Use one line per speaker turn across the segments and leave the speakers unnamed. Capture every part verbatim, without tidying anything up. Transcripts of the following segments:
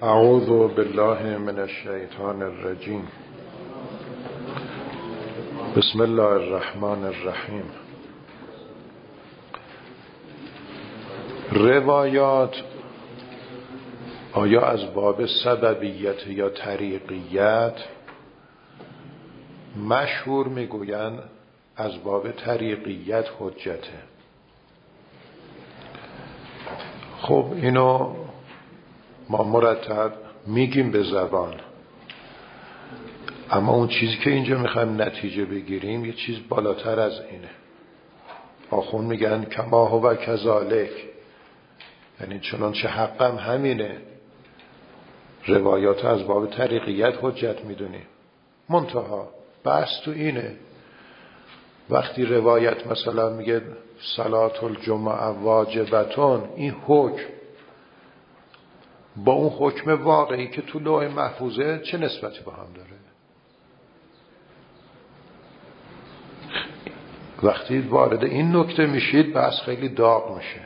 اعوذ بالله من الشیطان الرجیم. بسم الله الرحمن الرحیم. روایات آیا از باب سببیت یا طریقیت؟ مشهور میگویند از باب طریقیت حجته. خب اینو ما مرتب میگیم به زبان، اما اون چیزی که اینجا میخوایم نتیجه بگیریم یه چیز بالاتر از اینه. آخون میگن کما هو و کذالک، یعنی چنانچه حقم همینه. روایات از باب طریقیت حجت میدونیم، منتها بحث تو اینه وقتی روایت مثلا میگه صلات الجمعه واجبتون، این حکم با اون حکم واقعی که تو لوح محفوظه چه نسبتی با هم داره؟ وقتی وارد این نکته میشید بحث خیلی داغ میشه.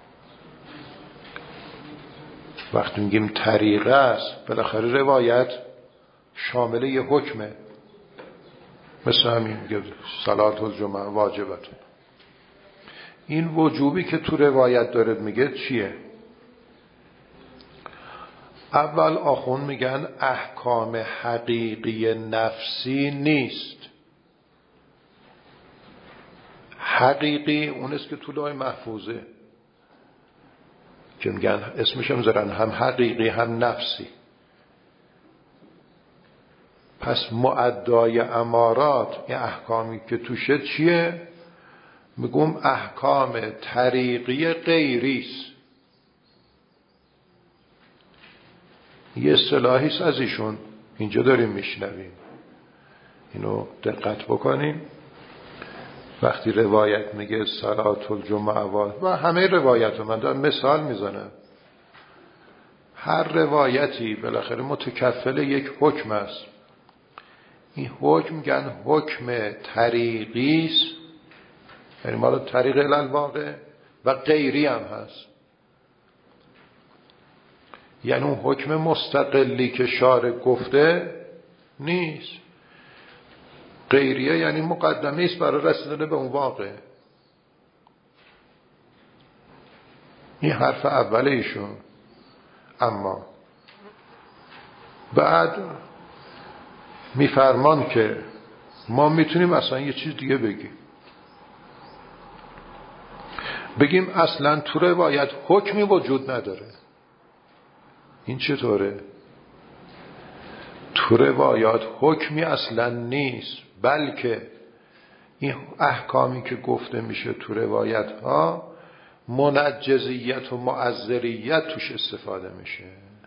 وقتی میگیم طریقه است، بالاخره روایت شامل یه حکمه، مثل همین میگه صلات الجمعه واجبتون. این وجوبی که تو روایت داره میگه چیه؟ اول آخون میگن احکام حقیقی نفسی نیست. حقیقی اون است که تو لوح محفوظه، که میگن اسمش هم زرن هم حقیقی هم نفسی. پس معدای امارات، این احکامی که توشه چیه؟ میگم احکام طریقی غیریست. یه اصطلاحیست از ایشون اینجا داریم میشنویم، اینو دقت بکنیم. وقتی روایت میگه صلات الجمعه و همه روایت، من دارم مثال میزنم، هر روایتی بالاخره متکفل یک حکم است. این حکم میگن حکم طریقیست، یعنی مال طریق الالواقع و غیری هم هست. یعنی اون حکم مستقلی که شارع گفته نیست. غیریه یعنی مقدمه است برای رسیدن به اون واقع. این حرف اول ایشون. اما بعد میفرمان که ما میتونیم اصلا یه چیز دیگه بگیم. بگیم اصلا تو روایت حکمی وجود نداره. این چطوره؟ تو روایات حکمی اصلا نیست، بلکه این احکامی که گفته میشه تو روایت ها منجزیت و معذریت توش استفاده میشه.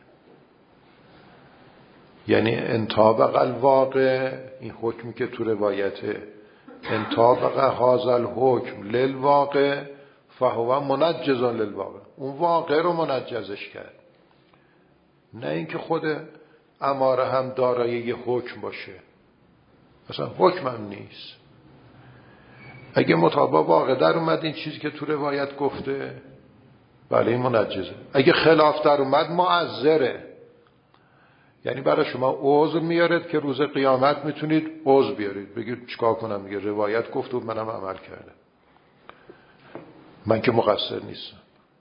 یعنی انطابق الواقع، این حکمی که تو روایته انطابق هذا الحکم للواقع فهو منجز للواقع، اون واقع رو منجزش کرد. نه اینکه خود اماره هم دارای یه حکم باشه، اصلا حکم هم نیست. اگه مطابق واقع در اومد این چیزی که تو روایت گفته، بله این منجزه. اگه خلاف در اومد معذره، یعنی برای شما عذر میارد که روز قیامت میتونید عذر بیارید، بگید چیکار کنم، میگه روایت گفت و منم عمل کردم، من که مقصر نیستم.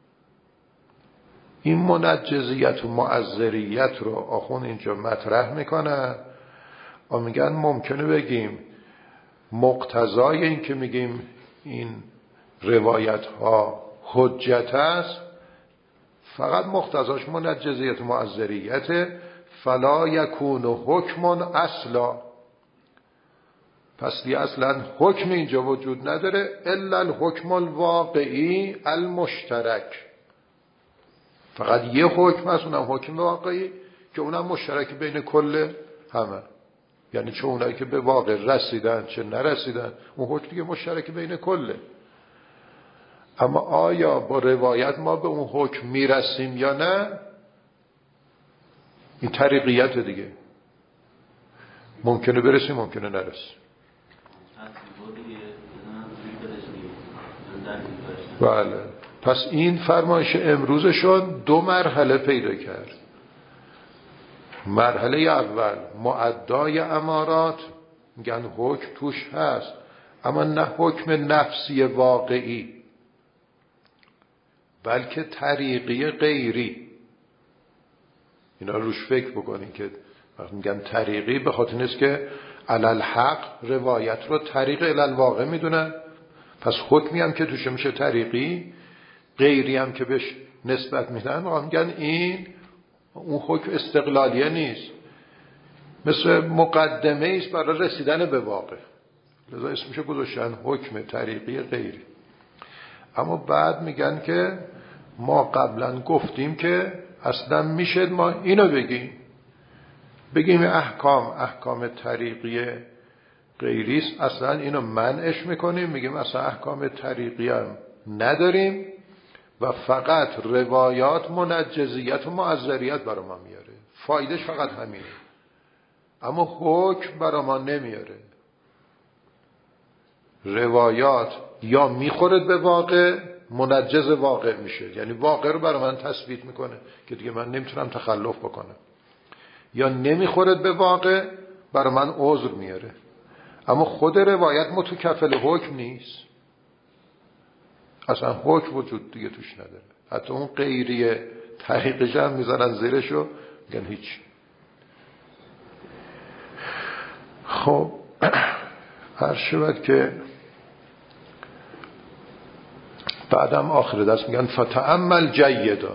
این منجزیت و معذریت رو آخون اینجا مطرح میکنن و میگن ممکنه بگیم مقتضای این که میگیم این روایت ها حجت است، فقط مقتضاش منجزیت و معذریت، فلا یکون حکم اصلا. پس دی اصلا حکم اینجا وجود نداره الا الحکم الواقعی المشترک. فقط یه حکم هست، اونم حکم واقعی که اونم مشترک بین کل همه، یعنی چه اونایی که به واقع رسیدن چه نرسیدن، اون حکم دیگه مشترک بین کله. اما آیا با روایت ما به اون حکم میرسیم یا نه، این طریقیت دیگه، ممکنه برسیم ممکنه نرسیم. بله. پس این فرمایش امروزشون دو مرحله پیدا کرد. مرحله اول معدای امارات، میگن حکم توش هست، اما نه حکم نفسی واقعی بلکه طریقی غیری. اینا روش فکر بکنین که وقتی میگن طریقی به خاطر نیست که علل حق روایت رو طریق علل واقع میدونن، پس حکمی هم که توش میشه طریقی، غیری هم که بهش نسبت میدن و میگن این اون حکم استقلالیه نیست، مثل مقدمه ایست برای رسیدن به واقع، لذا اسمشو گذاشتن حکم طریقی غیری. اما بعد میگن که ما قبلا گفتیم که اصلا میشه ما اینو بگیم بگیم احکام احکام طریقی غیریست، اصلا اینو منعش میکنیم، میگیم اصلا احکام طریقی هم نداریم و فقط روایات منجزیت و معذریت برای ما میاره، فایدهش فقط همینه، اما حکم برای ما نمیاره. روایات یا میخورد به واقع، منجز واقع میشه، یعنی واقع رو برای من تثبیت میکنه که دیگه من نمیتونم تخلف بکنم، یا نمیخورد به واقع برای من عذر میاره. اما خود روایت متکفل حکم نیست، اصلا حکم وجود دیگه توش نداره، حتی اون غیری طریقش هم میزنن زیرشو میگن هیچ. خب هر شود که بعدم آخر دست میگن فتأمل جیدا.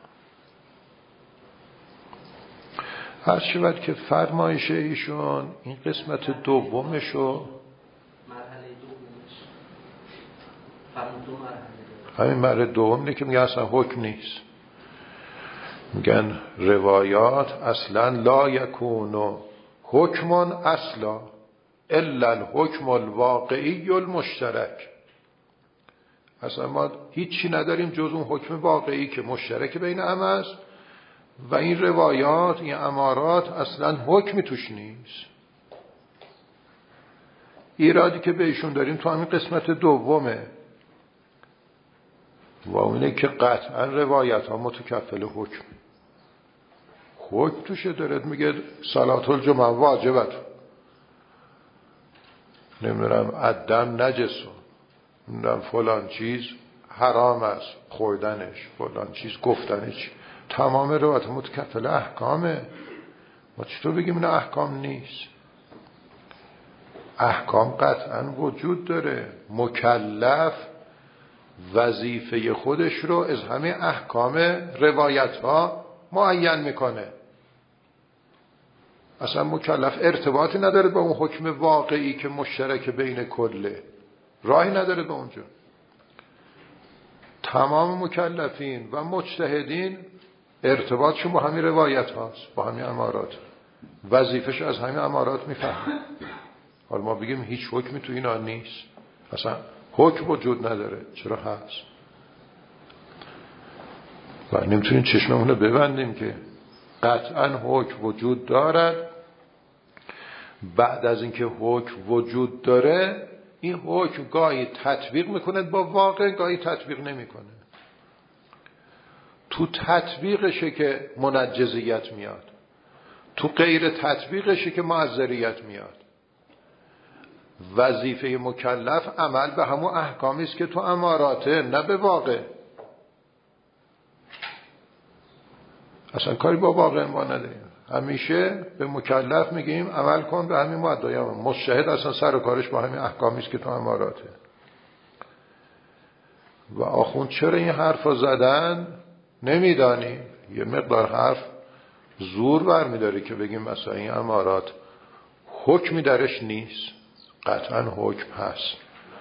هر شود که فرمایش ایشون این قسمت دومشو
مرحله دومش فرمون دو مرحله
همین مرحله دوم اینه که میگن اصلا حکم نیست، میگن روایات اصلا لا یکونو حکمون اصلا الا الحکم الواقعی المشترک. اصلا ما هیچی نداریم جز اون حکم واقعی که مشترک بین همه است و این روایات این امارات اصلا حکمی توش نیست. ایرادی که بهشون داریم تو همین قسمت دومه و اونه که قطعا روایت ها متکفل حکم حکم توشه دارد، میگه صلات الجمعه واجبت، نمیدونم الدم نجسه، نمیدونم فلان چیز حرام است خوردنش، فلان چیز گفتنش، تمام روایت متکفل احکامه. ما چطور بگیم این احکام نیست؟ احکام قطعا وجود داره، مکلف وظیفه خودش رو از همه احکام روایت ها معین میکنه، اصلا مکلف ارتباطی نداره با اون حکم واقعی که مشترک بین کله، راهی نداره به اونجا. تمام مکلفین و مجتهدین ارتباطشون با همین روایت هاست، با همین امارات، وظیفش از همین امارات میفهمه. حالا ما بگیم هیچ حکمی تو اینا نیست، اصلا حکم وجود نداره، چرا هست؟ و نمیتونیم چشممون رو ببندیم که قطعا حکم وجود دارد. بعد از اینکه حکم وجود داره این حکم گاهی تطبیق میکنه با واقع، گاهی تطبیق نمیکنه. تو تطبیقشه که منجزیت میاد، تو غیر تطبیقشه که معذریت میاد. وظیفه مکلف عمل به همون احکامی است که تو اماراته، نه به واقع. اصلا کاری با واقع ما نداریم، همیشه به مکلف میگیم عمل کن به همین مؤدای امر. مجتهد اصلا سر و کارش با همین احکامی است که تو اماراته. و آخوند چرا این حرفا زدن نمیدانیم، یه مقدار حرف زور برمیداره که بگیم مثلا این امارات حکمی درش نیست، قطعا حکم هست.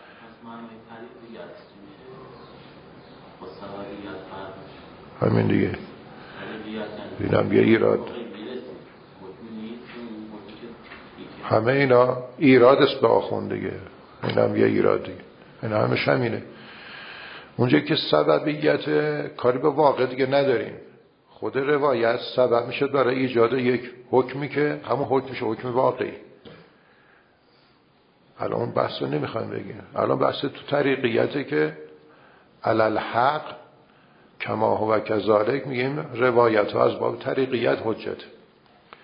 همین دیگه، اینم یه ایراد، همه اینا ایراد است به آخوند دیگه، اینم یه ایراد دیگه، اینا همش همینه. اونجا که سببیت کاری به واقع دیگه نداریم، خود روایت سبب میشه برای ایجاد یک حکمی که همون حکم میشه حکم واقعی. الان اون بحث رو نمیخوایم بگیم، الان بحث تو طریقیته که علل حق کما هو کذالک میگیم روایت ها از باب طریقیت حجت.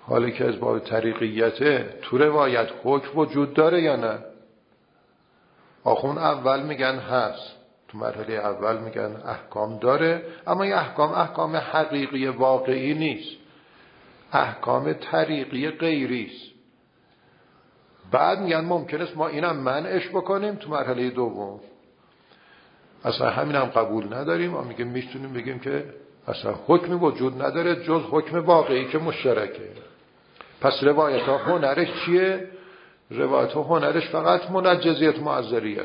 حالی که از باب طریقیته تو روایت حکم وجود داره یا نه؟ آخون اول میگن هست، تو مرحله اول میگن احکام داره، اما این احکام احکام حقیقی واقعی نیست، احکام طریقی غیری است. بعد میگن ممکن است ما اینم منعش بکنیم تو مرحله دوم، اصلا همینم قبول نداریم، ما میگیم میتونیم بگیم که اصلا حکمی وجود نداره جز حکم واقعی که مشترکه. پس روایت ها هنرش چیه؟ روایت ها هنرش فقط منجزیت معذریت.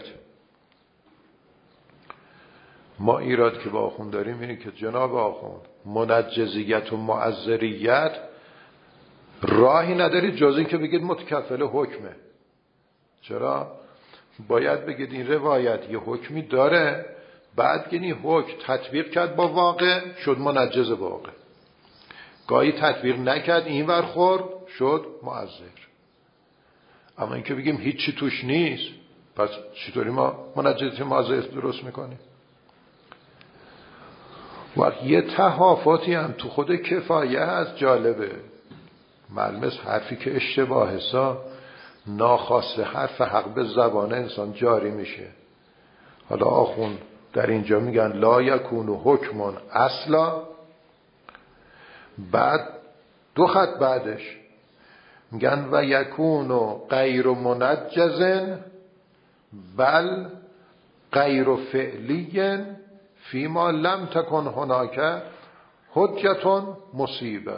ما ایراد که با آخوند داریم اینه که جناب آخوند منجزیت و معذریت راهی ندارید جز این که بگید متکفل حکمه. چرا؟ باید بگید این روایت یه حکمی داره، بعد که این حکم تطبیق کرد با واقع شد منجز واقع، گاهی تطبیق نکرد این ور خورد شد معذر. اما اینکه بگیم هیچی توش نیست، پس چطوری ما منجزیت معذر درست میکنیم؟ وقت یه تهافتی هم تو خود کفایه هست جالبه. ملمس حرفی که اشتباه حسا ناخواسته حرف حق به زبان انسان جاری میشه. حالا آخون در اینجا میگن لا یکون حکمون اصلا، بعد دو خط بعدش میگن و یکون غیر منجزن بل غیر فعلی فیما لم تکن هناک حجتون مصیبه.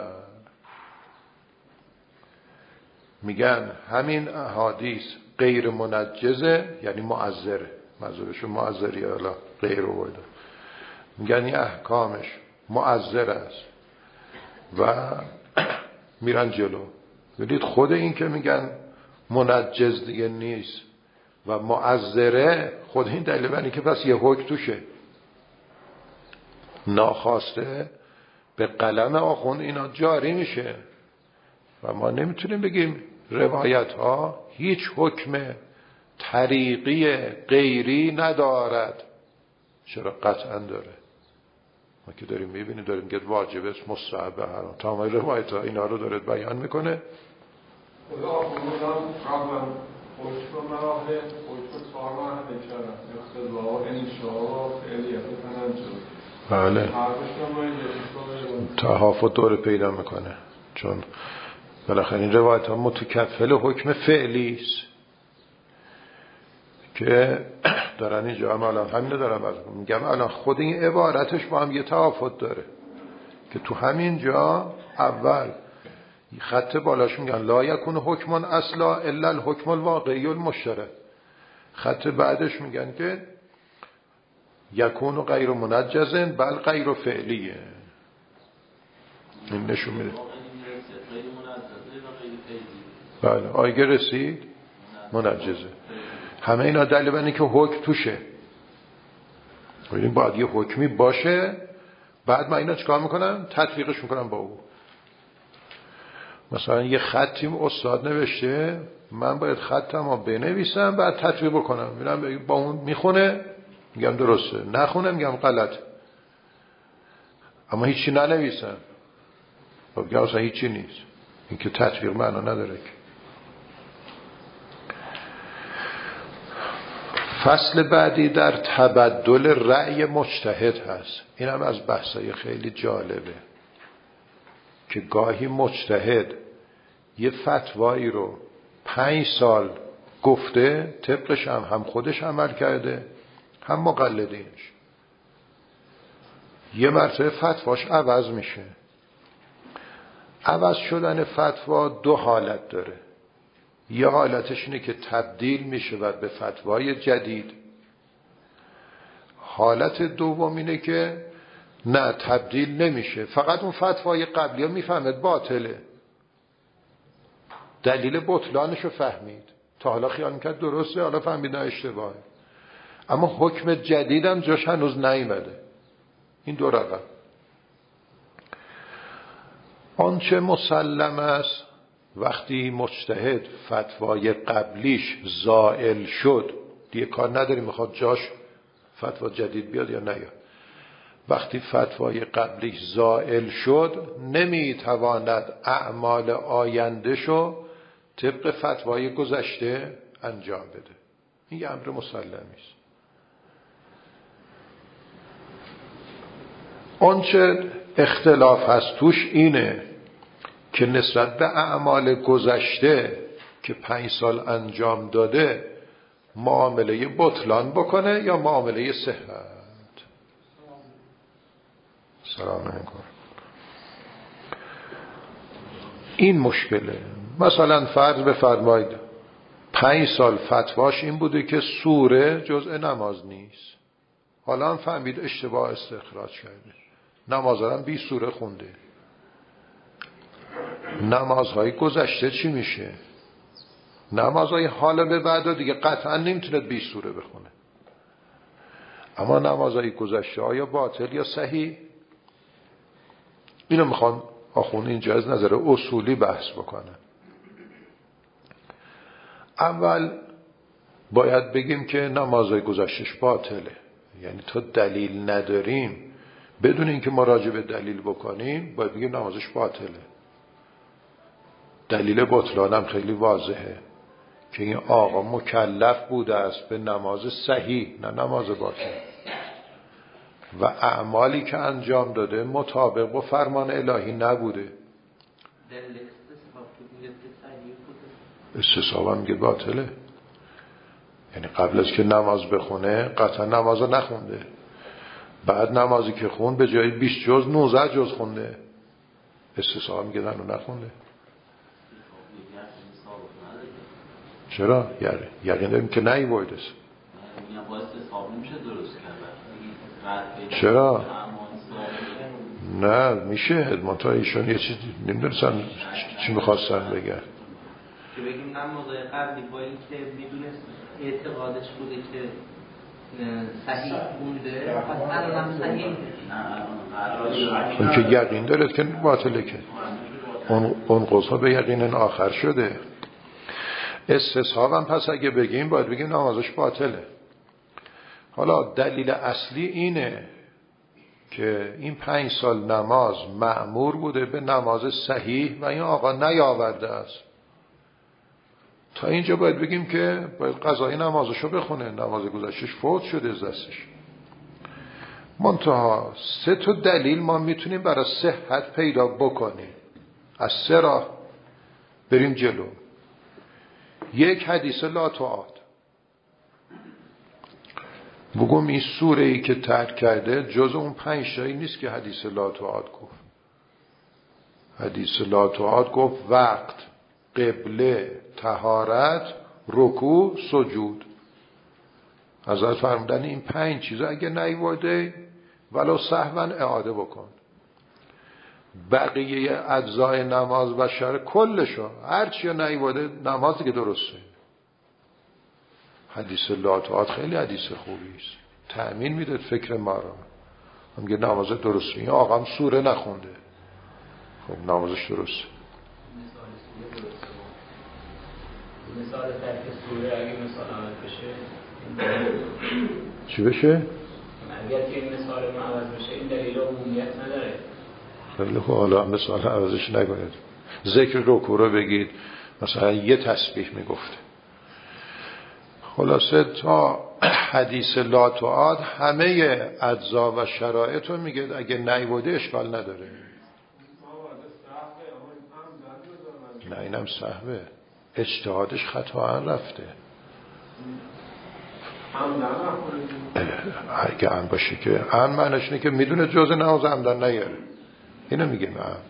میگن همین احادیث غیر منجزه، یعنی معذره، منظورشون معذریه، حالا غیر وایده، میگن این احکامش معذر است و میرن جلو. ببینید خود این که میگن منجز دیگه نیست و معذره، خود این دلیل بنی که پس یه حکم توشه، ناخواسته به قلم آخوند اینا جاری میشه و ما نمیتونیم بگیم روایت ها هیچ حکم طریقی غیری ندارد. چرا؟ قطعا داره. ما که داریم میبینیم، داریم میگه واجب است، مستحب، حرام، تمام روایت ها اینا رو داره بیان میکنه.
خدا آخوندان قبلا حکم مراحل حکم چهار مرحله کردن، اختزا و انشاء و فعلیت و تنجز.
بله، تهافت داره پیدا میکنه، چون بالاخره این روایت ها متکفل حکم فعلی است که دارن اینجا هم الان همین دارن میگم الان خود این عبارتش با هم یه تهافت داره که تو همین جا اول خط بالاش میگن لا یکون حکمون اصلا الا الحکم الواقعی المشترک، خط بعدش میگن که یکون غیر منجزن بل غیر فعلیه. این نشون میده بله آیگه رسید منجزه. همه اینا دلیل بر اینه که حکم توشه. ببینید باید یه حکمی باشه، بعد من اینا چیکار میکنم؟ تطبیقش میکنم با او. مثلا یه خطی استاد نوشته، من باید خطمو بنویسم بعد تطبیق بکنم، میرم با اون میخونه میگم درسته، نخونه میگم غلط، اما هیچی ننویسم خب میگم اصلا هیچی نیست. این که تطبیق معنا نداره که. فصل بعدی در تبدل رأی مجتهد هست. این هم از بحثای خیلی جالبه که گاهی مجتهد یه فتوایی رو پنج سال گفته، طبقش هم هم خودش عمل کرده هم مقلدینش، یه مرتبه فتواش عوض میشه. عوض شدن فتوا دو حالت داره. یه حالتش اینه که تبدیل میشه و به فتوای جدید. حالت دوم اینه که نه تبدیل نمیشه، فقط اون فتوای قبلی ها میفهمد باطله، دلیل بطلانشو فهمید، تا حالا خیال میکرد درسته، حالا فهمید نه اشتباهه، اما حکم جدیدم جاش هنوز نیامده. این دو رقم. آنچه مسلم است وقتی مجتهد فتوای قبلیش زائل شد، دیگه کار نداری میخواد جاش فتوا جدید بیاد یا نیاد، وقتی فتوای قبلیش زائل شد نمیتواند اعمال آیندهشو طبق فتوای گذشته انجام بده. این یه امر مسلمی است. آنچه اختلاف هست توش اینه که نسبت به اعمال گذشته که پنج سال انجام داده معامله بطلان بکنه یا معامله صحت. سلام علیکم. این مشکله. مثلا فرض بفرمایید پنج سال فتواش این بوده که سوره جزء نماز نیست، حالا هم فهمید اشتباه استخراج کرده، نماز هم بی سوره خونده. نمازهای گذشته چی میشه؟ نمازهای حالا به بعدا دیگه قطعا نمیتونه بی سوره بخونه. اما نمازهای گذشته آیا باطل یا صحیح؟ اینو میخوان آخوند اینجا از نظر اصولی بحث بکنن. اول باید بگیم که نمازهای گذشتش باطله، یعنی تا دلیل نداریم بدون اینکه مراجعه به دلیل بکنیم باید بگیم نمازش باطله. دلیل بطلان هم خیلی واضحه که این آقا مکلف بوده است به نماز صحیح نه نماز باطل و اعمالی که انجام داده مطابق با فرمان الهی نبوده. استصحاب هم میگه باطله، یعنی قبل از که نماز بخونه قطعا نماز نخونده، بعد نمازی که خون به جای بیست جز نوزده جز خونده. استصحاب میگه نه نخونده. چرا؟ یقین داریم که نهی وارد است. چرا؟ نه میشه منتها ایشون یه چیزی نمیدونستن چی میخواستن بگن
که بگیم نمازهای قبلی با این که میدونست اعتقادش بوده که صحیح بوده الان هم صحیح
اون که یقین دارد که باطله که اون, اون قضا به یقین آخر شده. استصحاب هم پس اگه بگیم باید بگیم نمازش باطله. حالا دلیل اصلی اینه که این پنج سال نماز مأمور بوده به نماز صحیح و این آقا نیاورده است. تا اینجا باید بگیم که باید قضای نمازشو بخونه، نماز گذشتش فوت شده از دستش. منتها سه تا دلیل ما میتونیم برای صحت پیدا بکنیم. از سه راه بریم جلو. یک، حدیث لا تعاد. بگم این سوره ای که ترک کرده جز اون پنج تایی نیست که حدیث لا تعاد گفت. حدیث لا تعاد گفت وقت، قبله، طهارت، رکوع، سجود. حضرت فرمودن این پنج چیزا اگه نیومده ولو سهوا اعاده بکن. بقیه اجزای نماز و شرع کلشو هر چی نیومده نماز دیگه درسته. حدیث لا تعاد خیلی حدیث خوبی است، تأمین میده فکر ما رو. میگه نماز درسته. این آقا هم سوره نخونده، خب نمازش درسته.
مثال ترک سوره اگه مثال عوض بشه
چی بشه؟
اگر که این مثال ما عوض بشه این دلیل عمومیت نداره.
خیلی خوب، حالا مثال عوضش نکنید. ذکر رکوع رو بگید، مثلا یه تسبیح میگفته. خلاصه تا حدیث لا تعاد همه اجزا و شرایط رو میگه، اگه نیومده اشکال نداره. نه اینم سهوه، اجتهادش خطا رفته. اگه ان باشه که ان معنیش اینه که میدونه جز نماز عمدن نیاره، اینو میگه عمد.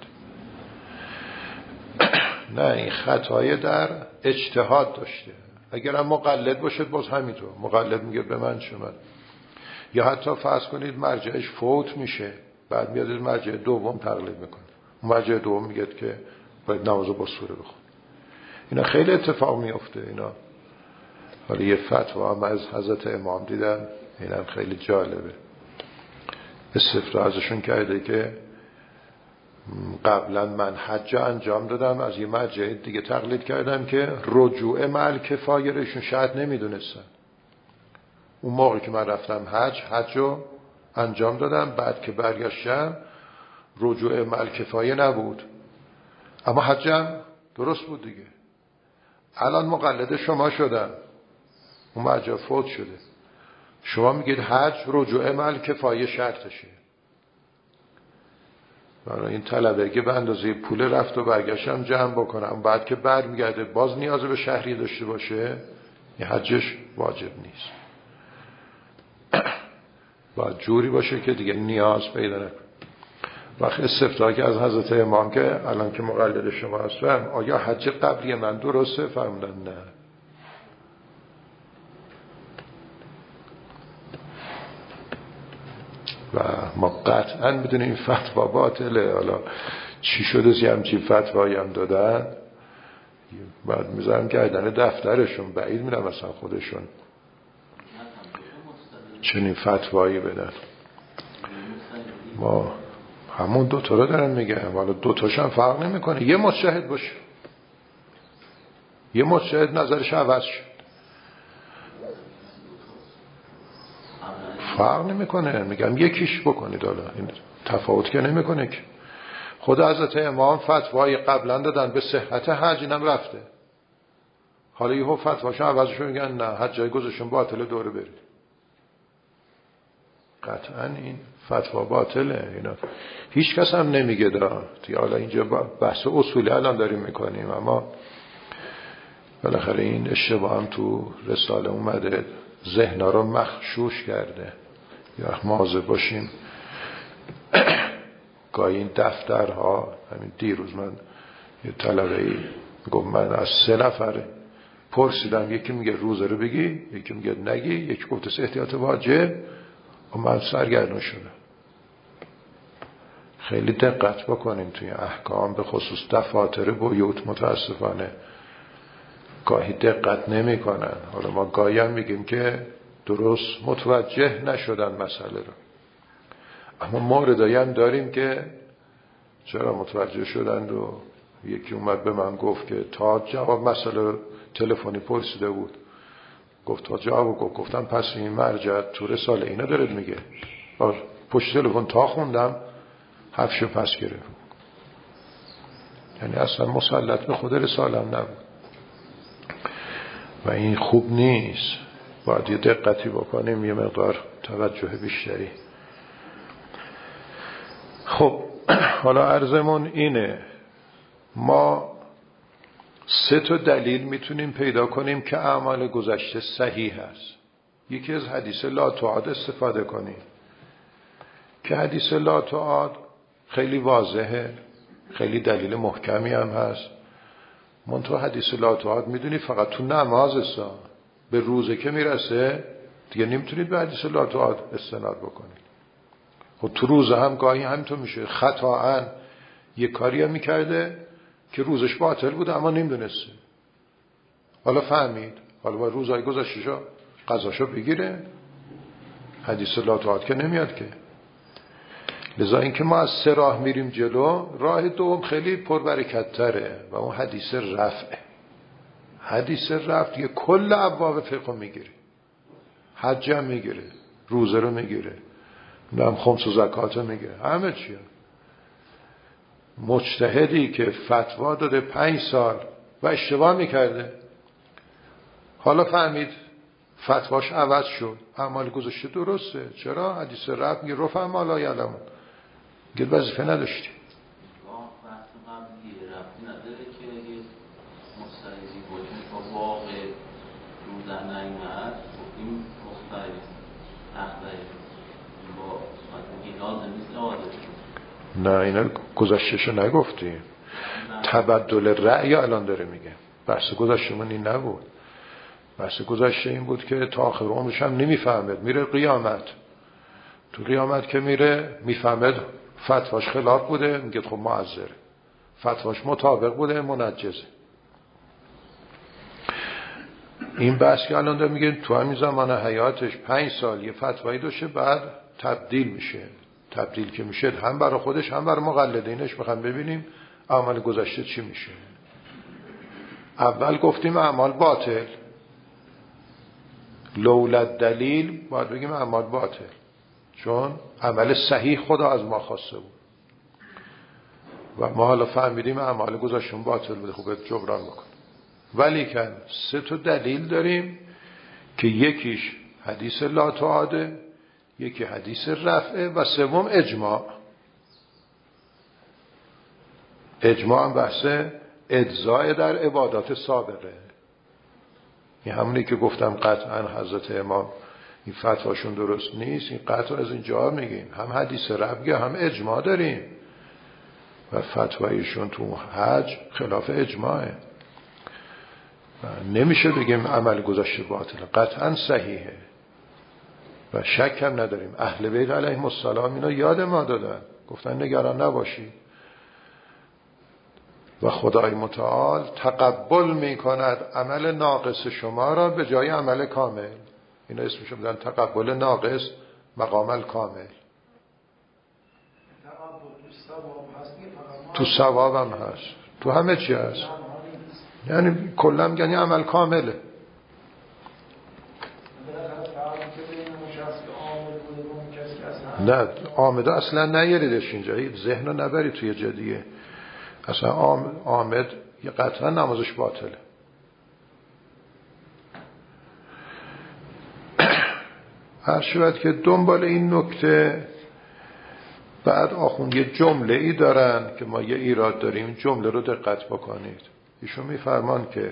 نه این خطای در اجتهاد داشته. اگر هم مقلد باشه باز همینطور، مقلد میگه به من چه من. یا حتی فرض کنید مرجعش فوت میشه، بعد میاد مرجع دوم تقلید میکنه، مرجع دوم میگه که باید نمازو با سوره بخون. اینا خیلی اتفاق میفته. اینا حالا یه فتوا هم از حضرت امام دیدم، اینم خیلی جالبه. استفراغشون کرده که قبلا من حج انجام دادم، از یه مرجع دیگه تقلید کردم که رجوع مع کفایه رشون شاید نمیدونستن. اون موقع که من رفتم حج حج رو انجام دادم، بعد که برگشتم رجوع مل کفایه نبود، اما حجم درست بود دیگه. الان مقلد شما شدم، اون مرجع فوت شده، شما میگید حج رجوع مل کفایه شرطشه. برای این طلبه که به اندازه پول رفت و برگشتم جمع بکنم، بعد که برمیگرده باز نیاز به شهریه داشته باشه، این حجش واجب نیست. باید جوری باشه که دیگه نیاز پیدا نکنه. وقتی استفتاء که از حضرت امام که الان که مقلد شما هستم، آیا حج قبلی من درسته؟ فرمودن نه. و ما قطعا میدونیم این فتوا باطله. حالا چی شده زی همچین فتوایی هم دادن، بعد میذارم گردن دفترشون، بعید میدونم مثلا خودشون چنین فتوایی بدن. ما همون دوتا رو دارن میگم، حالا دوتاش هم فرق نمیکنه. یه مجتهد باشه، یه مجتهد نظرش عوض شد، فرق نمیکنه. میگم یکیش بکنید، حالا این تفاوت که نمیکنه که. خود حضرت امام فتوای قبلا دادن به صحت حج، اینم رفته، حالا یهو فتواشو عوضش میگن نه حجای گذاشتون باطله، دوره برید. قطعا این فتوا باطله. اینا هیچ کس هم نمیگه دا. حالا اینجا بحث اصولی الان داریم میکنیم، اما بالاخره این اشتباه هم تو رساله اومده، ذهنا رو مخشوش کرده. یا مواظب باشیم. گاهی این دفترها، همین دیروز من یه طلبه‌ای گفت من از سه نفر پرسیدم، یکی میگه روزه رو بگی، یکی میگه نگی، یکی گفت احتیاط واجب، و من سرگردون شدم. خیلی دقت بکنیم توی احکام، به خصوص دفاتر بیوت متاسفانه گاهی دقت نمی کنن. حالا ما گاهی هم میگیم که درست متوجه نشدن مسئله رو، اما موردایی هم داریم که چرا متوجه شدند. و یکی اومد به من گفت که تا جواب مسئله تلفنی پرسیده بود، گفت تا جواب گفت گفتم پس این مرجع تو رساله اینا داره میگه. پشت تلفن تا خوندم حرفشو پس گرفت، یعنی اصلا مسلط به خود رساله هم نبود و این خوب نیست. باید یه دقتی بکنیم، یه مقدار توجه بیشتری. خب حالا عرضمون اینه، ما سه تا دلیل میتونیم پیدا کنیم که اعمال گذشته صحیح است. یکی از حدیث لا تعاد استفاده کنیم که حدیث لا تعاد خیلی واضحه، خیلی دلیل محکمی هم هست. منتها حدیث لا تعاد میدونی فقط تو نماز است، به روزه که میرسه دیگه نمیتونید به حدیث لا تعاد استناد بکنید. خب تو روزه هم گاهی همینطور میشه، خطااً یه کاری هم میکرده که روزش باطل بوده اما نمیدونسته، حالا فهمید، حالا با روزهای گذشتهشو قضاشو بگیره، حدیث لا تعاد که نمیاد که. لذا اینکه ما از سه راه میریم جلو، راه دوم خیلی پربرکت تره و اون حدیث رفعه. حدیث رفع یه کل ابواب فقه میگیره، حج هم میگیره، روزه رو میگیره، نم خمس و زکات رو میگیره، همه چیه. مجتهدی که فتوا داده پنج سال و اشتباه میکرده، حالا فهمید فتواش عوض شد، اعمال گذاشته درسته. چرا؟ حدیث رفع میگه رفع ما لا یعلمون، گل وظیفه نداشتی. نه اینا گذشتهشو نگفتیم، تبدل رأی الان داره میگه. بحث گذشته من این نبود، بحث گذشته این بود که تا آخر عمرش هم نمیفهمد، میره قیامت، تو قیامت که میره میفهمد فتواش خلاف بوده، میگه خب معذره، فتواش مطابق بوده، منجزه. این بحث که الان داره میگه تو همین زمان حیاتش پنج سال یه فتوایی داشته، بعد تبدیل میشه. تبدیل که میشه هم برای خودش هم برای مقلدینش. میخوام ببینیم اعمال گذشته چی میشه. اول گفتیم اعمال باطل، لولا دلیل باید بگیم اعمال باطل. چون عمل صحیح خدا از ما خواسته بود و ما حالا فهمیدیم اعمال گذاشتون باطل بوده، خوب جبران بکن. ولی که سه تا دلیل داریم که یکیش حدیث لا تعاده، یکی حدیث رفعه و سوم اجماع. اجماع هم بحث اجزای در عبادات سابقه. این همونی که گفتم قطعا حضرت امام این فتواشون درست نیست، این قطعا از اینجا میگیم هم حدیث رفعه هم اجماع داریم و فتوایشون تو حج خلاف اجماعه. نمیشه بگیم عمل گذاشته باطل، قطعا صحیحه و شک هم نداریم. اهل بیت علیهم السلام اینو یاد ما دادن، گفتن نگران نباشی و خدای متعال تقبل میکند عمل ناقص شما را به جای عمل کامل. اینو اسمش میدن تقبل ناقص مقام الکامل. تو ثواب هم هست، تو همه چی هست، یعنی کلا میگن عمل کامله. نه آمده اصلا نیاریدش اینجا، ذهن رو نبری توی جدیه. اصلا آمد یه قطعا نمازش باطله. هر شود که دنبال این نکته بعد آخوند یه جمله ای دارن که ما یه ایراد داریم، جمله رو دقت بکنید. ایشون میفرمان که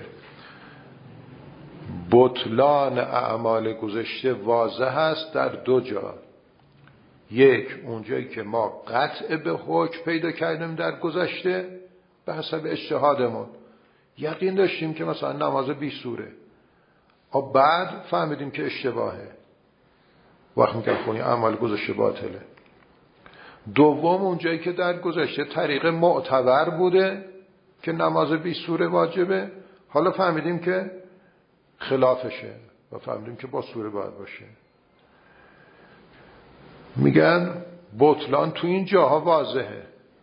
بطلان اعمال گذشته واضح است در دو جا. یک، اونجایی که ما قطع به حکم پیدا کردیم در گذشته به حسب اجتهادمون، یقین داشتیم که مثلا نماز بی سوره، و بعد فهمیدیم که اشتباهه، وقتی که خونی اعمال گذشته باطله. دوم، اونجایی که در گذشته طریق معتبر بوده که نماز بی سوره واجبه، حالا فهمیدیم که خلافشه و فهمیدیم که با سوره باید باشه. میگن بطلان تو این جاها واضحه،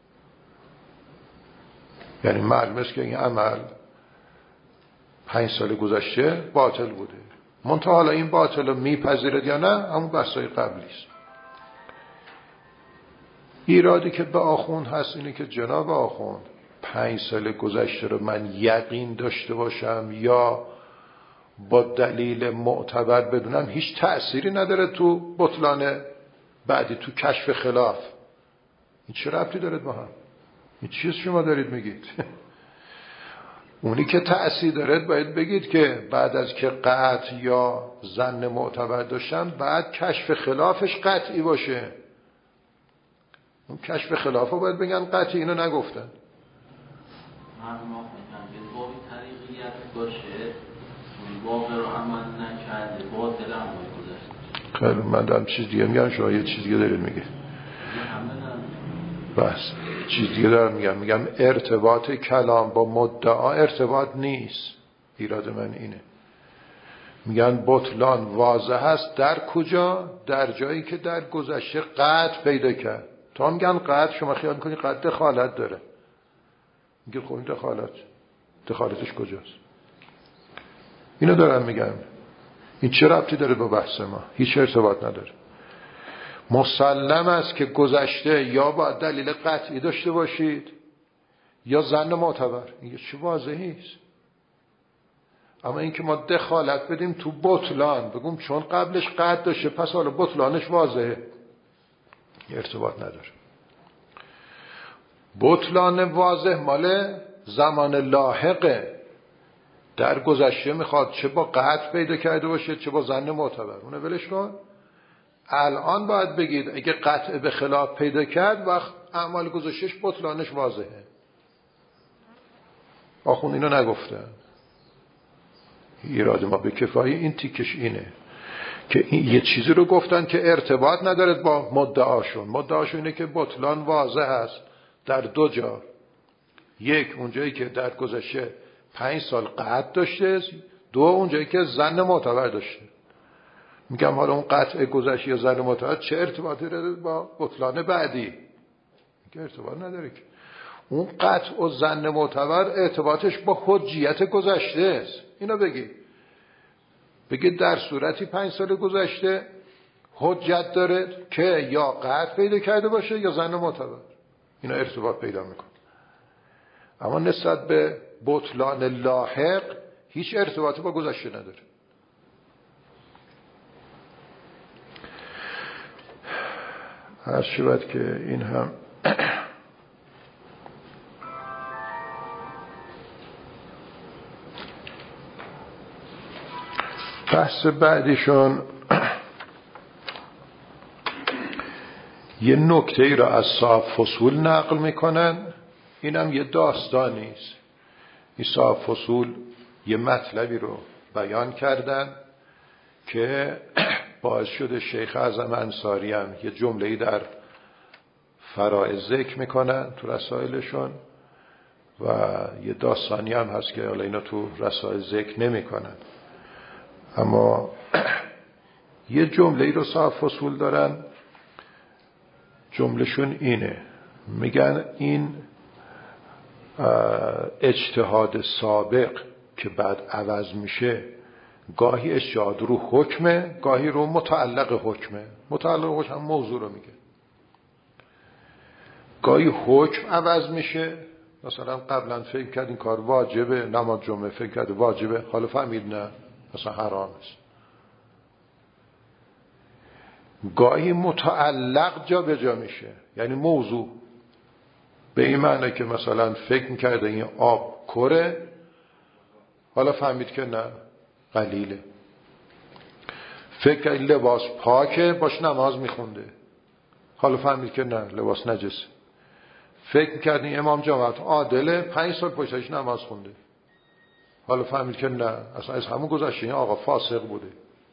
یعنی معلوم است که این عمل پنج سال گذشته باطل بوده. منتها حالا این باطل رو میپذیرد یا نه، همون بحثای قبلی است. ایرادی که به آخوند هست اینه که جناب آخوند پنج سال گذشته رو من یقین داشته باشم یا با دلیل معتبر بدونم هیچ تأثیری نداره تو بطلان بعدی، تو کشف خلاف. این چه ربطی داره با هم؟ این چیز شما دارید میگید؟ اونی که تأثیر داره باید بگید که بعد از که قطع یا ظن معتبر داشتم بعد کشف خلافش قطعی باشه. اون کشف خلاف رو باید بگن قطعی، اینو نگفتن.
من ما خواهیم یه بابی طریقیت باشه واقع رو عمل نکرده باطل عمل گذاشته.
خیلی من دارم چیز دیگه میگم، شما یه چیز دیگه دارید میگه. بس چیز دیگه دارم میگم، میگم ارتباط کلام با مدعا ارتباط نیست. ایراد من اینه. میگن بطلان واضح است در کجا؟ در جایی که در گذشته قطع پیدا کرد. تا میگن قطع، شما خیال میکنی قطع دخالت داره. میگه خب این دخالت دخالتش کجاست؟ اینو دارم میگم. این چه ربطی داره با بحث ما؟ هیچ ارتباط نداره. مسلم است که گذشته یا با دلیل قطعی داشته باشید یا ظن معتبر. این چه واضحی است. اما اینکه ما دخالت بدیم تو بطلان، بگم چون قبلش قطع داشته پس حالا بطلانش واضحه، ارتباط نداره. بطلان واضح مال زمان لاحقه، در گذشته میخواد چه با قطع پیدا کرده باشه چه با ظن معتبر، اونه ولش کن. الان باید بگید اگه قطع به خلاف پیدا کرد وقت اعمال گذشتهش بطلانش واضحه. آخون اینو نگفتن. ایراد ما به کفایه این تیکش اینه که این یه چیزی رو گفتن که ارتباط نداره با مدعاشون. مدعاشون اینه که بطلان واضح است در دو جا. یک، اونجایی که در گذشته پنج سال قطع داشته، دو، اونجایی که ظن معتبر داشته. میگم حالا اون قطع گذشته یا ظن معتبر چه ارتباطی داره با بطلان بعدی؟ میگه ارتباط نداره که. اون قطع و ظن معتبر ارتباطش با حجیت گذشته است. اینو بگی. بگی در صورتی پنج سال گذشته حجت داره که یا قطع پیدا کرده باشه یا ظن معتبر، اینا ارتباط پیدا میکنه. اما نسبت به بطلان لاحق هیچ ارتباطی با گذشته نداره. هر شود که این هم بحث بعدیشون یه نکته ای را از صاحب فصول نقل میکنن. این هم یه داستانی است. این صاحب فصول یه مطلبی رو بیان کردن که باعث شده شیخ اعظم انصاری هم یه جمله‌ای در فرائض ذکر میکنن تو رسائلشون و یه داستانی هم هست که حالا اینا تو رسائل ذکر نمیکنن، اما یه جمله‌ای رو صاحب فصول دارن. جملهشون اینه، میگن این اجتهاد سابق که بعد عوض میشه گاهی اجتهاد رو حکمه، گاهی رو متعلق حکمه. متعلق حکم موضوع رو میگه. گاهی حکم عوض میشه، مثلا قبلا فکر کرد این کار واجبه، نماز جمعه فکر کرد واجبه، حالا فهمید نه مثلا حرام است. گاهی متعلق جا به جا میشه، یعنی موضوع به این معنی که مثلا فکر میکرده این آب کره، حالا فهمید که نه قلیله. فکر کرد لباس پاکه، باش نماز میخونده، حالا فهمید که نه لباس نجسه. فکر میکرد این امام جماعت عادله، پنج سال پشتش نماز خونده، حالا فهمید که نه اصلا از همون گذشته این آقا فاسق بوده.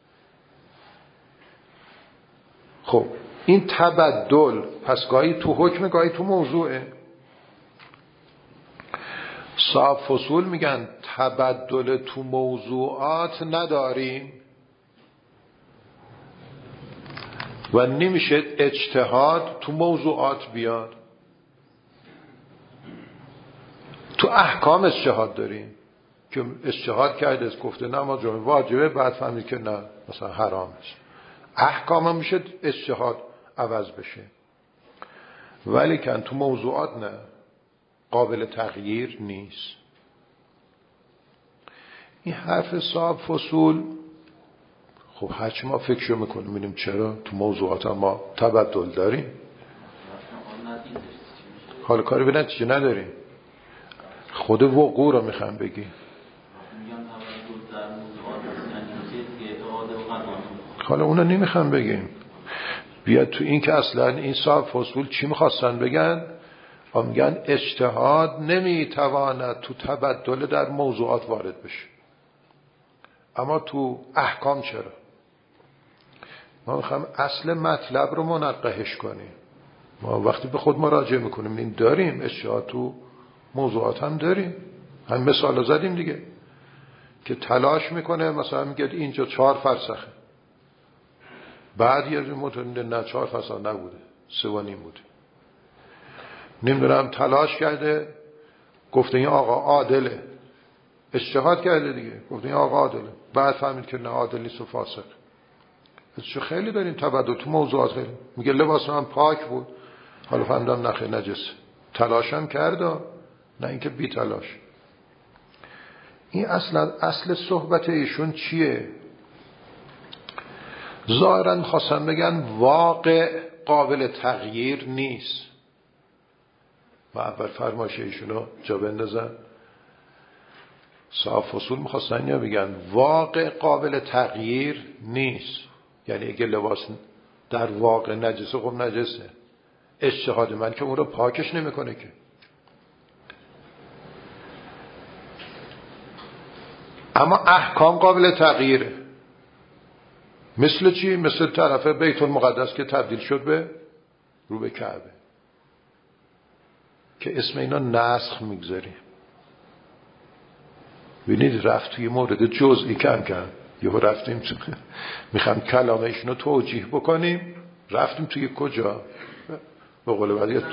خب این تبدل پس گاهی تو حکم گاهی تو موضوعه. صاحب فصول میگن تبدل تو موضوعات نداریم و نمیشه اجتهاد تو موضوعات بیاد. تو احکام اجتهاد داریم که اجتهاد کرده از گفته نماز جمعه واجبه، بعد فهمید که نه مثلا حرام است. احکام هم میشه اجتهاد عوض بشه، ولی کن تو موضوعات نه، قابل تغییر نیست. این حرف صاحب فصول خب هرچی ما فکرشو میکنیم میبینیم چرا تو موضوعات ما تبدل داریم، حال کاری به نتیجه نداریم. خود وقوع رو میخوام بگی. حالا اونا نمیخوام بگیم، بیاد تو این که اصلا این صاحب فصول چی میخواستن بگن. هم میگن اجتهاد نمیتواند تو تبدل در موضوعات وارد بشه، اما تو احکام چرا. ما میخوام اصل مطلب رو منقحش کنیم. ما وقتی به خود مراجعه میکنیم این داریم اجتهاد تو موضوعات هم داریم. هم مثال زدیم دیگه که تلاش میکنه، مثلا میگه اینجا چهار فرسخه، بعد یه متونده نه چهار فرسخ نبوده، سه و نیم بوده. نمیدونم تلاش کرده گفته این آقا عادله، اجتهاد کرده دیگه گفته این آقا عادله، بعد فهمید که نه عادل نیست و فاسق. چه خیلی داریم تبدل تو موضوعات. خیلی میگه لباس من پاک بود، حالا فهمیدم نخیر نجسه. تلاشم کرده، نه اینکه بی تلاش. این اصلا اصل صحبت ایشون چیه؟ ظاهرا خواستن بگن واقع قابل تغییر نیست. و اول فرمایش ایشونو جا بندازن. صاحب فصول میخواستن یا بگن واقع قابل تغییر نیست، یعنی اگه لباس در واقع نجسه خب نجسه، اجتهاد من که اون رو پاکش نمیکنه که. اما احکام قابل تغییره. مثل چی؟ مثل طرف بیت المقدس که تبدیل شد به رو به کعبه، که اسم اینا نسخ میگذاریم. ببینید رفت توی مورد جزئی کم کم یهو رفتیم میخوام کلامشون رو توجیه بکنیم، رفتیم توی کجا به قول بعدی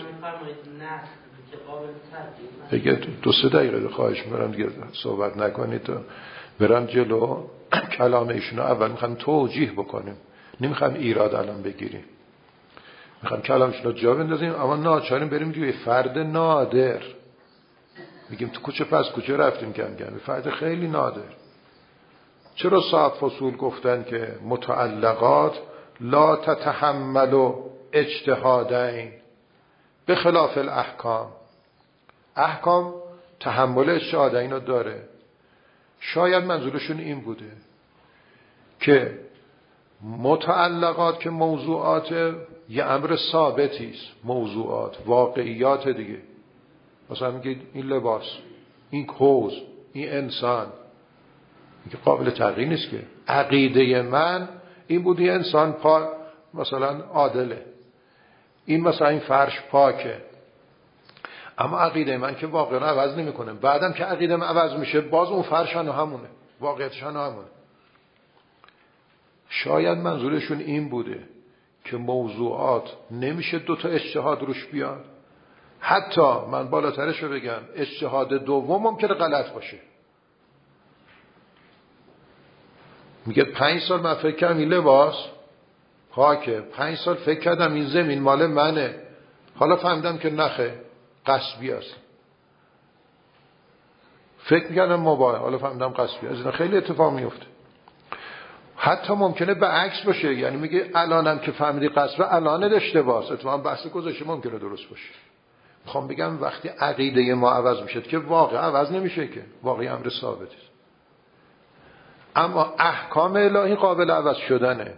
اگه دو سه دقیقه خواهش میکنم دیگه صحبت نکنید تا برم جلو. کلام ایشونو اول میخوام توجیه بکنیم، نمیخوام ایراد الان بگیریم، میخوام کلامش رو جا بندازیم، اما ناچاریم بریم توی فرد نادر. میگیم تو کوچه پس کوچه رفتیم کم کم، فرد خیلی نادر. چرا صاحب فصول گفتن که متعلقات لا تتحمل اجتهادین به خلاف الاحکام؟ احکام تحمل اجتهادین رو داره. شاید منظورشون این بوده که متعلقات که موضوعات یه امر ثابتی است، موضوعات واقعیات دیگه، مثلا میگید این لباس، این کوز، این انسان، میگه قابل تغییر نیست که. عقیده من این بود این انسان پا مثلا عادله، این مثلا این فرش پاکه، اما عقیده من که واقعا عوض نمیکنه. بعدم که عقیده من عوض میشه باز اون فرش هم همونه، واقعیتش هم همونه. شاید منظورشون این بوده که موضوعات نمیشه دوتا اجتهاد روش بیان. حتی من بالاترش رو بگم، اجتهاد دوم ممکنه غلط باشه. میگه پنج سال من فکر کردم این لباس پاکه، پنج سال فکر کردم این زمین مال منه، حالا فهمیدم که نخه غصبی است. فکر میکردم مباح، حالا فهمیدم غصبی است. اینا خیلی اتفاق میفته. حتی ممکنه به عکس باشه، یعنی میگه الانم که فهمیدی غصبه الان اشتباهه، اتفاقا بحث گذشته ممکنه درست باشه. میخوام بگم وقتی عقیده ما عوض میشه که واقع عوض نمیشه، که واقعی امر ثابتی است. اما احکام الهی قابل عوض شدنه.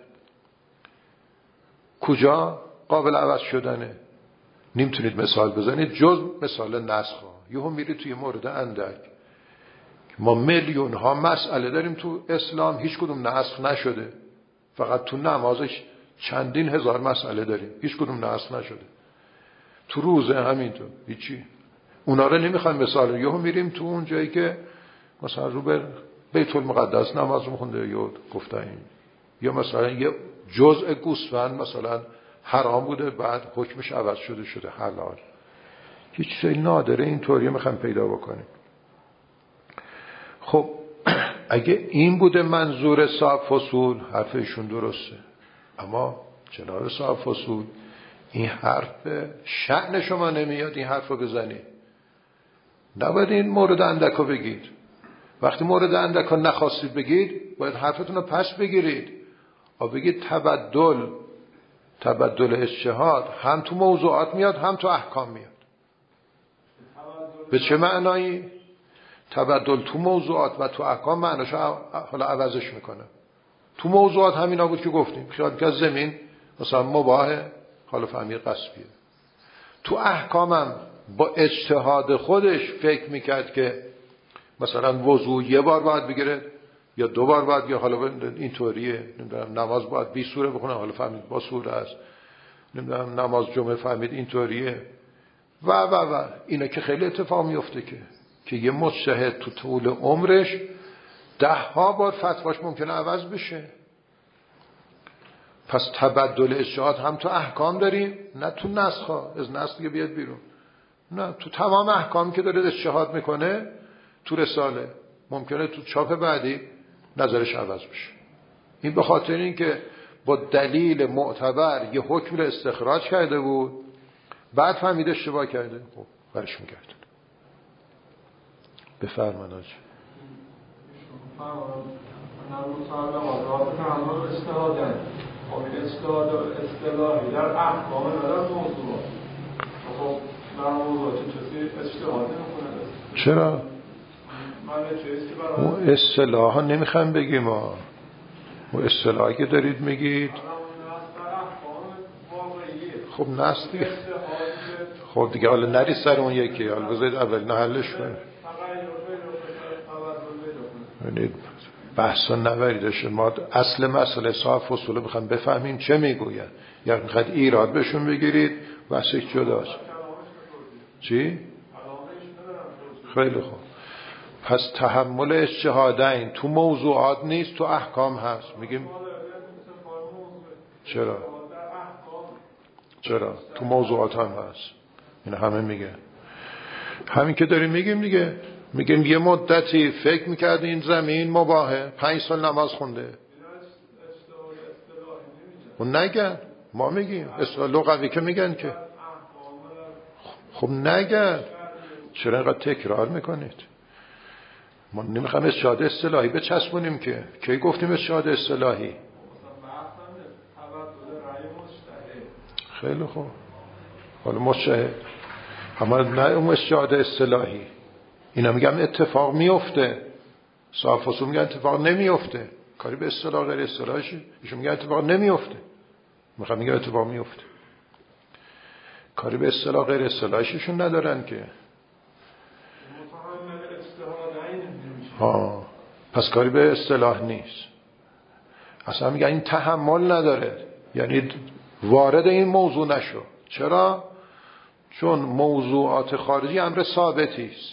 کجا قابل عوض شدنه؟ نمیتونید مثال بزنید جز مثال نسخ. یهو میری توی مورد اندک، ما میلیون ها مسئله داریم تو اسلام، هیچ کدوم نسخ نشده. فقط تو نمازش چندین هزار مسئله داریم، هیچ کدوم نسخ نشده. تو روزه همینطور هیچی. اونا رو نمیخوایم مثال. یهو میریم تو اون جایی که مثلا رو به بیت المقدس نماز میخونده یا گفته این، یا مثلا یه جزء گوسفند مثلا حرام بوده بعد حکمش عوض شده شده حلال. هیچ چیزی نادره اینطوری میخوایم پیدا بکنیم. خب اگه این بوده منظور صاحب فصول، حرفشون درسته. اما جناب صاحب فصول این حرف به شأن شما نمیاد این حرف رو بزنید. نباید این مورد اندک رو بگید. وقتی مورد اندک رو نخواستید بگید باید حرفتون رو پس بگیرید و بگید تبدل تبدل اجتهاد هم تو موضوعات میاد هم تو احکام میاد. به چه معنایی؟ تبدل تو موضوعات و تو احکام معناش حالا عوضش میکنه. تو موضوعات همینا بود که گفتیم، خیال که زمین مثلا مباهه، حالا فهمی قصبیه. تو احکامم با اجتهاد خودش فکر میکرد که مثلا وضو یه بار باید بگیره یا دو بار باید، یا حالا اینطوریه، نمیدونم نماز باید بی سوره بخونه، حالا فهمید با سوره است، نمیدونم نماز جمعه فهمید اینطوریه و و و اینا که خیلی اتفاق میفته که که یه مجتهد تو طول عمرش ده ها بار فتواش ممکنه عوض بشه. پس تبدل اجتهاد هم تو احکام داریم، نه تو نسخ ها. از نسخ دیگه بیاد بیرون، نه تو تمام احکام که داره اجتهاد میکنه. تو رساله ممکنه تو چاپ بعدی نظرش عوض بشه. این به خاطر این که با دلیل معتبر یه حکم رو استخراج کرده بود، بعد فهمید اشتباه کرده، خب برش میگرد. بفرمان آج
اجتهاد اصطلاحی در احکام ندار موضوع. خب در موضوع چه چیزی اجتهاد نمی‌کنه؟
چرا؟ اون اصطلاح ها نمیخوام بگیم ها. اون اصطلاحی که دارید میگید خب نست دیگه. خب دیگه حالا نری سر اون یکی، حالا بذارید اول نحلش کنید. ببینید بحثا نبریدش. ما اصل مسئله صاحب فصول رو بخوام بفهمیم چه میگوین، یا میخواید ایراد بهشون بگیرید بحثش جداست. چی؟ خیلی خوب. پس تحمل اجتهادین تو موضوعات نیست، تو احکام هست. میگیم چرا؟ چرا؟ تو موضوعات هم هست. این همه میگه. همین که داریم میگیم دیگه. میگیم یه مدتی فکر میکرد این زمین مباهه، پنج سال نماز خونده. خب نگن، ما میگیم اصطلاح لغوی که میگن که. خب نگن، چرا اینقدر تکرار میکنید؟ ما نمیخوایم استشهاد اصطلاحی بچسبونیم که. کی گفتیم استشهاد اصطلاحی؟ خیلی خوب، حالا مشاهد اما نه اون استشهاد اصطلاحی. اینا میگم اتفاق میفته، صاحب فصول میگن اتفاق نمیفته. کاری به اصطلاح غیر اصطلاحی، ایشون میگن اتفاق نمیفته، میخوام میگم اتفاق میفته. کاری به اصطلاح غیر اصطلاحیشون ندارن که. ها پس کاری به اصطلاح نیست. اصلا میگن این تحمل نداره، یعنی وارد این موضوع نشو. چرا؟ چون موضوعات خارجی امر ثابتی است.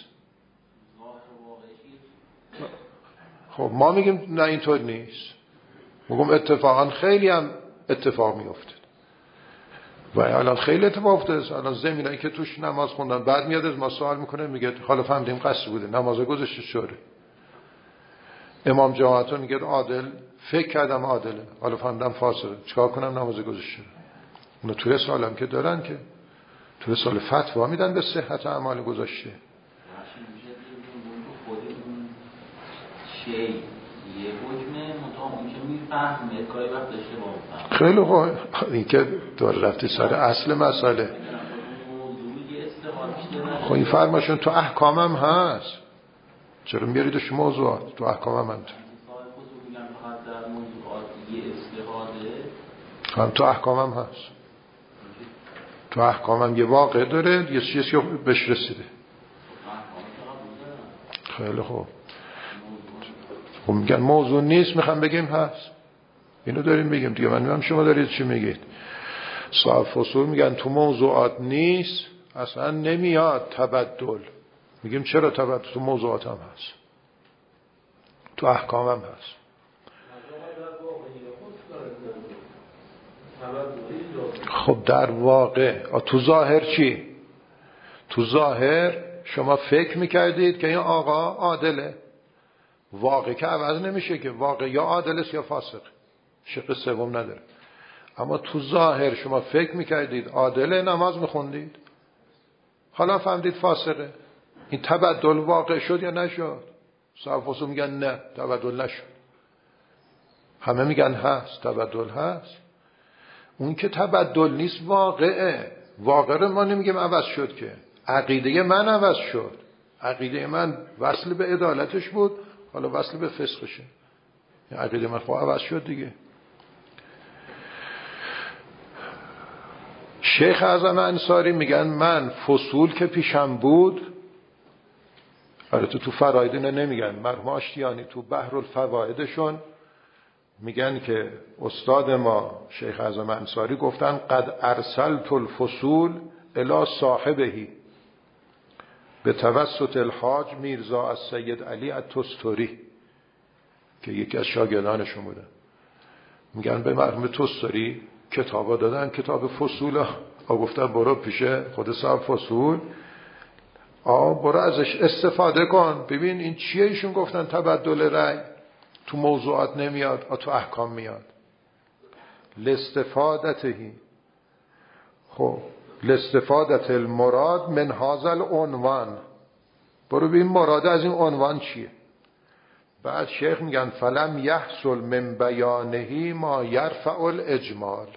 خب ما میگیم نه اینطور نیست، میگم اتفاقا خیلی هم اتفاق میفته و الان خیلی اتفاق افتاده. الان زمینایی که توش نماز خوندن بعد میاد از ما سوال میکنه، میگه حالا فهمیدیم قصد بوده، نماز گذاشته شده. امام جماعتون میگه عادل، فکر کردم عادله، حالا فهمیدم فاسقه، چیکار کنم؟ نماز گذاشته. اونا تو رسال هم که دارن که تو رسال فتوا میدن به صحت اعمال گذاشته.
یه حکمه مطابق که میفهمه کاری وقت داشته با
خیلی خوب، این که دور رفتی سر اصل مسئله. خب این فرماشون تو احکامم هست، چرا میاریدش موضوعات؟ تو احکامم هم هم تو احکامم هست. تو احکامم یه واقع داره، یه چیزی که بهش رسیده. خیلی خوب، خب میگن موضوع نیست، میخوام بگیم هست. اینو داریم بگیم دیگه. من میگم شما دارید چی میگید؟ صاحب فصول میگن تو موضوعات نیست، اصلا نمیاد تبدل. میگیم چرا تبدل؟ تو موضوعات هم هست، تو احکام هم هست. خب در واقع تو ظاهر چی؟ تو ظاهر شما فکر میکردید که این آقا عادله، واقع که عوض نمیشه که، واقع یا عادل است یا فاسق، شق سوم نداره. اما تو ظاهر شما فکر میکردید عادله، نماز میخوندید، حالا فهمیدید فاسقه. این تبدل واقع شد یا نشد؟ صاحب فصول میگن نه، تبدل نشد. همه میگن هست، تبدل هست. اون که تبدل نیست، واقعه. واقع رو ما نمیگیم عوض شد که، عقیده من عوض شد. عقیده من وصل به عدالتش بود، حالا وصل به فسقشه. عقیده من خواهد عوض شد دیگه. شیخ اعظم انصاری میگن من فصول که پیشم بود، البته تو فراید اینو نمیگن، مرحوم آشتیانی تو بحر الفوائدشون میگن که استاد ما شیخ اعظم انصاری گفتن قد ارسلت الفصول الی صاحبهی به توسط الحاج میرزا از سید علی التستوری که یکی از شاگردانشون بوده. میگن به مرحوم تستوری کتابا دادن، کتاب فصول ها، گفتن برو پیشه خود صاحب فصول، آ برو ازش استفاده کن، ببین این چیه. ایشون گفتن تبدل رأی تو موضوعات نمیاد، آ تو احکام میاد. لاستفادته، خب لاستفادت المراد من هذا العنوان، برو ببین مراد از این عنوان چیه. بعد شیخ میگن فلم یحصل من بیانه ما یرفع الاجمال،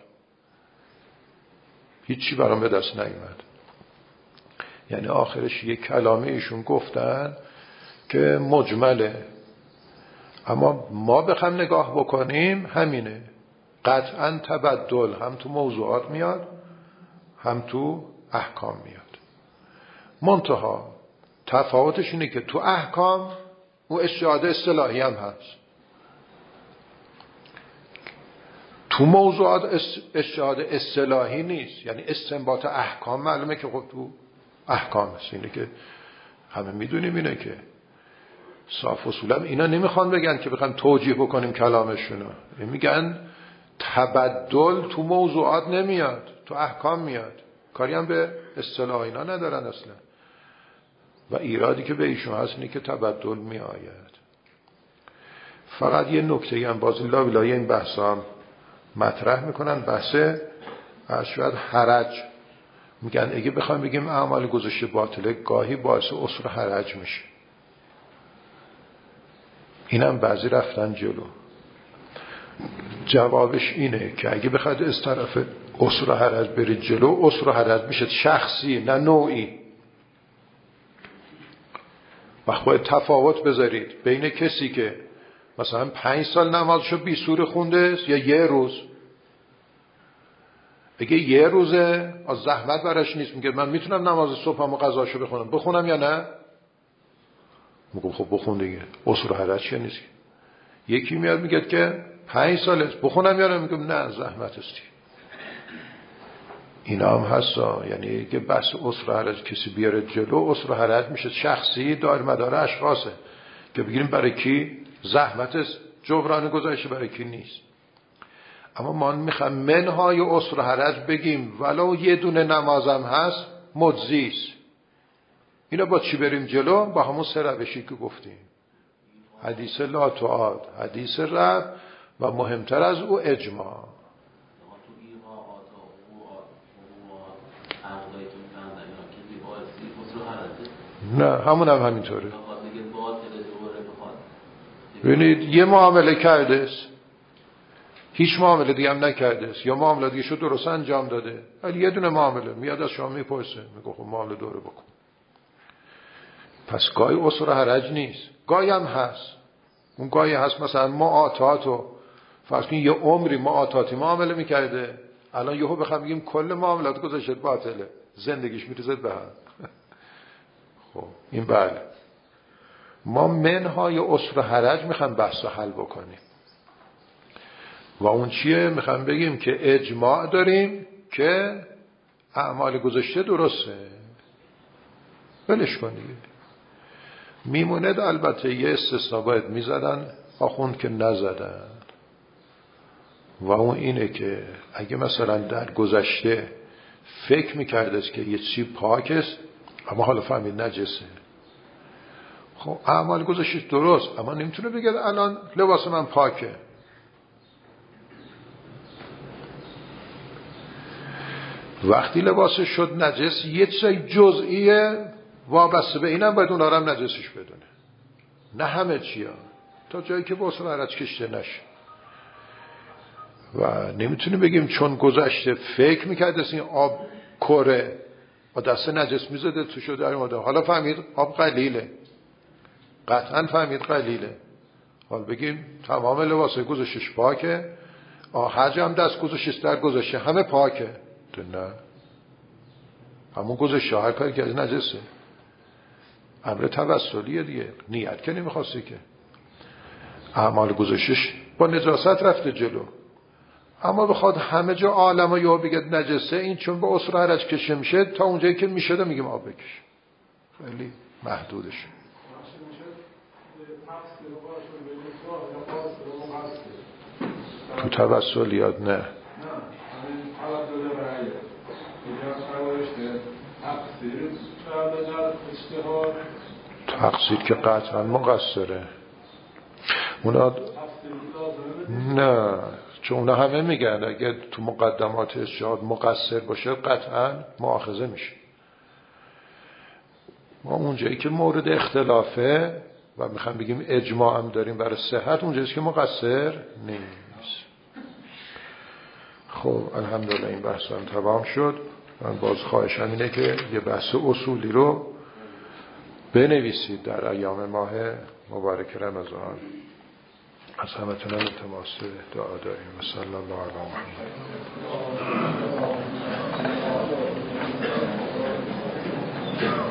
هیچی برام به دست نیامد. یعنی آخرش یک کلامه ایشون گفتن که مجمله، اما ما بخوام نگاه بکنیم همینه. قطعا تبدل هم تو موضوعات میاد، هم تو احکام میاد. منتها تفاوتش اینه که تو احکام اون استشهاد اصطلاحی هم هست، تو موضوعات استشهاد اصطلاحی نیست. یعنی استنباط احکام معلومه که خب تو احکام هست. اینه که همه میدونیم اینه که صاف اصولا اینا نمیخوان بگن که بخوام توجیه بکنیم کلامشونو، میگن تبدل تو موضوعات نمیاد، تو احکام میاد. کاری هم به اصطلاح اینا ندارن اصلا. و ایرادی که به ایشون هست اینه که تبدل میآید. فقط یه نکته هم باز لا ولای این بحث هم مطرح میکنن بحث اشواد حرج. میگن اگه بخوایم بگیم اعمال گذشته باطله، گاهی باعث عسر حرج میشه. اینم بعضی رفتن جلو. جوابش اینه که اگه بخواید از طرف عسر حرج برید جلو، عسر حرج میشه شخصی نه نوعی. وقت باید تفاوت بذارید بین کسی که مثلا پنج سال نمازشو بی سوره خونده یا یه روز. اگه یه روزه از زحمت براش نیست، میگه من میتونم نماز صبحم و قضاشو بخونم، بخونم یا نه؟ میگم خب بخون دیگه، عسر و حرج چیه نیست. یکی میاد میگه که پنج ساله بخونم یا نه؟ میگم نه زحمت استی. اینا هم هستا. یعنی که بس عسر و حرج کسی بیاره جلو، عسر و حرج میشه شخصی دار مدار اشخاصه که بگیریم برای کی زحمت است، جبران گذاشته برای کی نیست. اما ما میخوایم منهای عسر و حرج بگیم ولو یه دونه نمازم هست مجزیست. اینا با چی بریم جلو؟ با همون سه روشی که گفتیم، حدیث لا تعاد، حدیث رب و مهمتر از او اجماع. نه همون هم همینطوره. ببینید یه معامله کرده است، هیچ معامله دیگه هم نکرده است، یا معامله دیگه شو درست انجام داده، ولی یه دونه معامله میاد از شما میپرسه، میگه خب معامله دوره بکن. پس گاهی عسر و حرج نیست، گاهی هم هست. اون گاهی هست مثلا معاطاتو فرض کنید یه عمری معاطاتی معامله میکرده، الان یهو بخوام بگیم کل معاملات گذاشت باطله، زندگیش میریزه به هم. خب این بله، ما منهای عسر و حرج میخوایم بحث و حل بکنیم و اون چیه؟ میخوایم بگیم که اجماع داریم که اعمال گذشته درسته، ولش کن دیگه. میموند البته یه استثناء باید میزدن آخوند که نزدن، و اون اینه که اگه مثلا در گذشته فکر میکرده که یه چی پاک است اما حالا فهمید نجسه، خب اعمال گذشته درست، اما نمیتونه بگه الان لباس من پاکه. وقتی لباسش شد نجس، یه چیزای جزئیه وابسته به اینم باید اون آرام نجسش بدونه، نه همه چیا، تا جایی که با عسر حرج کشته نشه. و نمیتونه بگیم چون گذشته فکر میکرده این آب کره و دست نجس میزده تو شده در اومده، حالا فهمید آب قلیله، قطعا فهمید قلیله، حالا بگیم تمام لباسه گذاشتش پاکه، حج هم دست گذاشتش در گذاشته همه پاکه، تو نه، همون گذاشته هر کاری که از نجسه، امر توسلیه دیگه، نیت که نمیخواستی که، اعمال گذاشتش با نجاست رفته جلو، اما بخواد همه جا عالم یا بگید نجسه، این چون به عسر و حرج کشه میشه تا اونجایی که میشده میگیم آب بکش، خیلی محدودش. تو توسلیات نه، تقصیر که قطعا مقصره اونا، نه چون اونا همه میگن اگه تو مقدمات اشهاد مقصر باشه قطعا مؤاخذه میشه. ما اونجایی که مورد اختلافه و میخوام بگیم اجماع هم داریم برای صحت، اونجایی که مقصر نیست. خب الحمدلله این بحث هم تمام شد. من باز خواهشم اینه که یه بحث اصولی رو بنویسید در ایام ماه مبارک رمضان. از همتون التماس دعا داریم. صلی الله علی محمد.